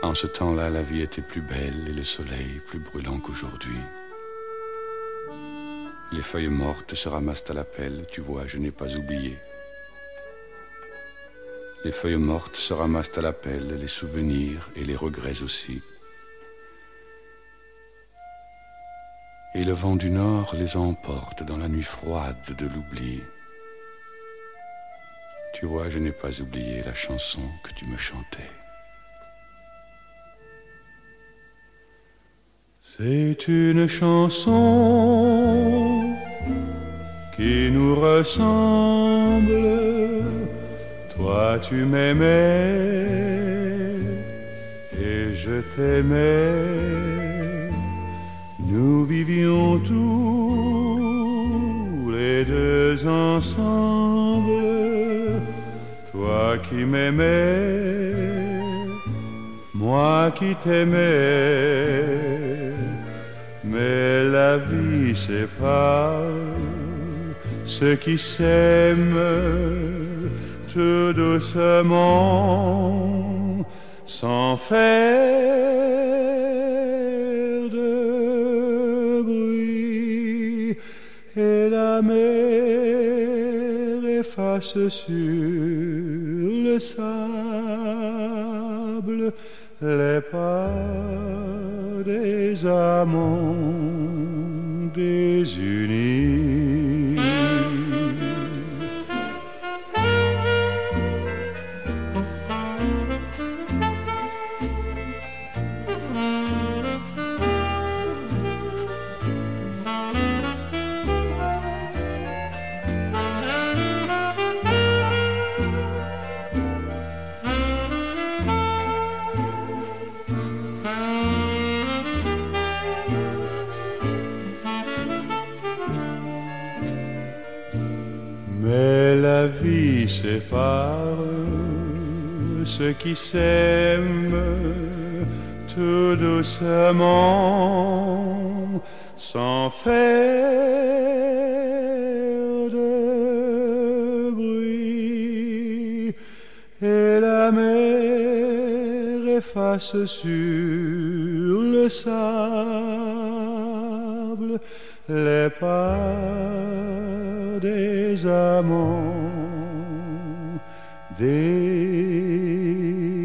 En ce temps-là, la vie était plus belle et le soleil plus brûlant qu'aujourd'hui. Les feuilles mortes se ramassent à la pelle, tu vois, je n'ai pas oublié. Les feuilles mortes se ramassent à la pelle, les souvenirs et les regrets aussi. Et le vent du nord les emporte dans la nuit froide de l'oubli. Tu vois, je n'ai pas oublié la chanson que tu me chantais. C'est une chanson qui nous ressemble. Toi tu m'aimais et je t'aimais. Nous vivions tous les deux ensemble. Toi qui m'aimais, moi qui t'aimais. Mais la vie sépare ceux qui s'aiment tout doucement, sans faire de bruit. Et la mer efface sur le sable les pas des amants désunis. Mais la vie sépare ceux qui s'aiment tout doucement, sans faire de bruit. Et la mer efface sur le sable les pas des amants désunis.